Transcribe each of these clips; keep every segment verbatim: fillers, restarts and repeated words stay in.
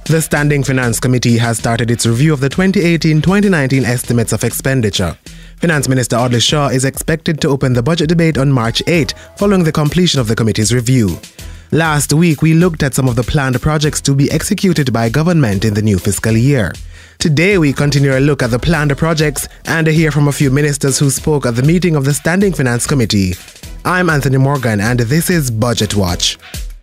The Standing Finance Committee has started its review of the twenty eighteen twenty nineteen estimates of expenditure. Finance Minister Audley Shaw is expected to open the budget debate on March eighth, following the completion of the committee's review. Last week, we looked at some of the planned projects to be executed by government in the new fiscal year. Today, we continue a look at the planned projects and hear from a few ministers who spoke at the meeting of the Standing Finance Committee. I'm Anthony Morgan, and this is Budget Watch.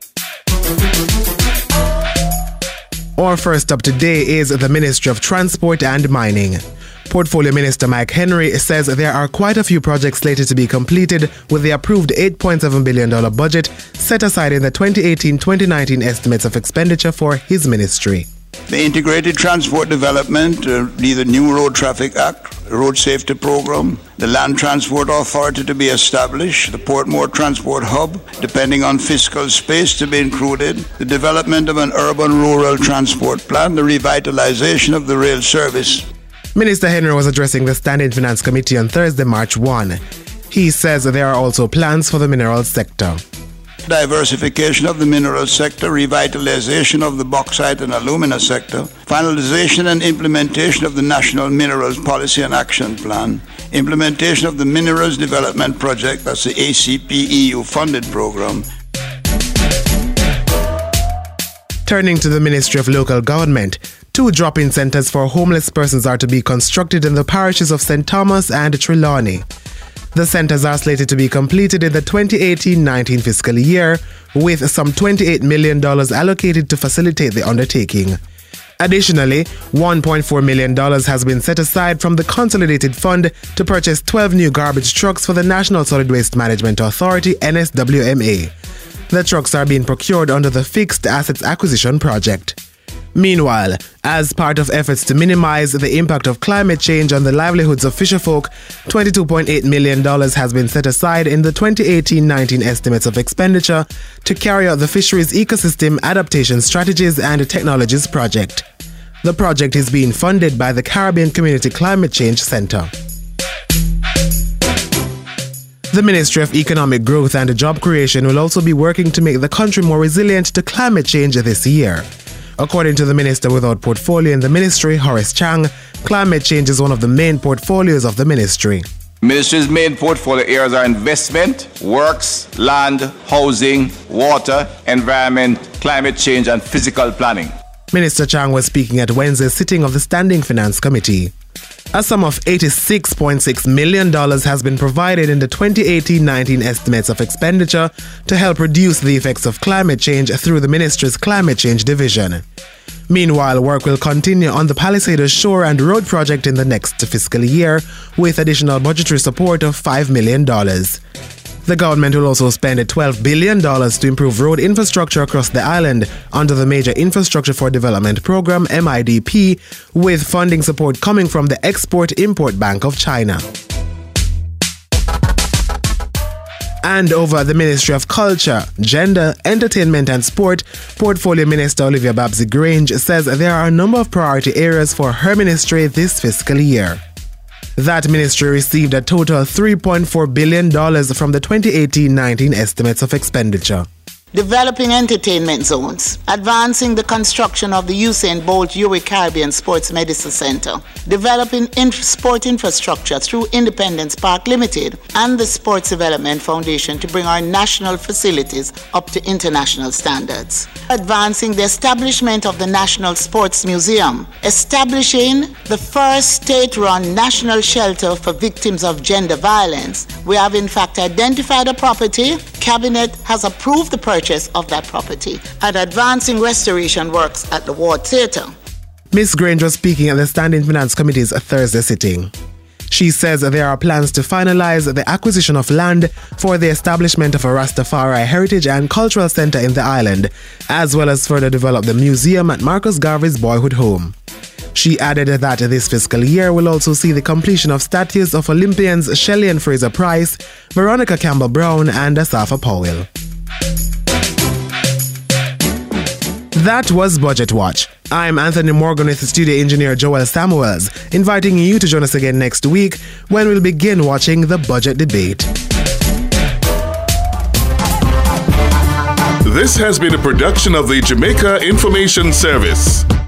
Our first up today is the Ministry of Transport and Mining. Portfolio Minister Mike Henry says there are quite a few projects slated to be completed with the approved eight point seven billion dollars budget set aside in the twenty eighteen twenty nineteen estimates of expenditure for his ministry. The Integrated Transport Development, uh, the New Road Traffic Act, Road Safety Program, the Land Transport Authority to be established, the Portmore Transport Hub, depending on fiscal space to be included, the development of an urban-rural transport plan, the revitalization of the rail service. Minister Henry was addressing the Standing Finance Committee on Thursday, March first. He says there are also plans for the minerals sector. Diversification of the mineral sector, revitalization of the bauxite and alumina sector, finalization and implementation of the National Minerals Policy and Action Plan, implementation of the Minerals Development Project, that's the A C P E U funded program. Turning to the Ministry of Local Government, two drop-in centres for homeless persons are to be constructed in the parishes of Saint Thomas and Trelawney. The centres are slated to be completed in the twenty eighteen nineteen fiscal year, with some twenty-eight million dollars allocated to facilitate the undertaking. Additionally, one point four million dollars has been set aside from the Consolidated Fund to purchase twelve new garbage trucks for the National Solid Waste Management Authority, N S W M A. The trucks are being procured under the Fixed Assets Acquisition Project. Meanwhile, as part of efforts to minimize the impact of climate change on the livelihoods of fisherfolk, twenty-two point eight million dollars has been set aside in the twenty eighteen nineteen estimates of expenditure to carry out the Fisheries Ecosystem Adaptation Strategies and Technologies project. The project is being funded by the Caribbean Community Climate Change Center. The Ministry of Economic Growth and Job Creation will also be working to make the country more resilient to climate change this year. According to the Minister without portfolio in the ministry, Horace Chang, climate change is one of the main portfolios of the ministry. Ministry's main portfolio areas are investment, works, land, housing, water, environment, climate change, and physical planning. Minister Chang was speaking at Wednesday's sitting of the Standing Finance Committee. A sum of eighty-six point six million dollars has been provided in the twenty eighteen nineteen estimates of expenditure to help reduce the effects of climate change through the ministry's Climate Change Division. Meanwhile, work will continue on the Palisadoes Shore and Road project in the next fiscal year with additional budgetary support of five million dollars. The government will also spend twelve billion dollars to improve road infrastructure across the island under the Major Infrastructure for Development Program, M I D P, with funding support coming from the Export-Import Bank of China. And over the Ministry of Culture, Gender, Entertainment and Sport, Portfolio Minister Olivia Babsy-Grange says there are a number of priority areas for her ministry this fiscal year. That ministry received a total of three point four billion dollars from the twenty eighteen nineteen estimates of expenditure. Developing entertainment zones, advancing the construction of the Usain Bolt Euro Caribbean Sports Medicine Center, developing inf- sport infrastructure through Independence Park Limited and the Sports Development Foundation to bring our national facilities up to international standards, advancing the establishment of the National Sports Museum, establishing the first state-run national shelter for victims of gender violence. We have in fact identified a property. Cabinet has approved the purchase of that property and advancing restoration works at the Ward Theatre. Miz Grange was speaking at the Standing Finance Committee's Thursday sitting. She says there are plans to finalize the acquisition of land for the establishment of a Rastafari Heritage and Cultural Centre in the island, as well as further develop the museum at Marcus Garvey's boyhood home. She added that this fiscal year will also see the completion of statues of Olympians Shelley and Fraser Price, Veronica Campbell-Brown and Asafa Powell. That was Budget Watch. I'm Anthony Morgan with studio engineer Joel Samuels, inviting you to join us again next week when we'll begin watching the budget debate. This has been a production of the Jamaica Information Service.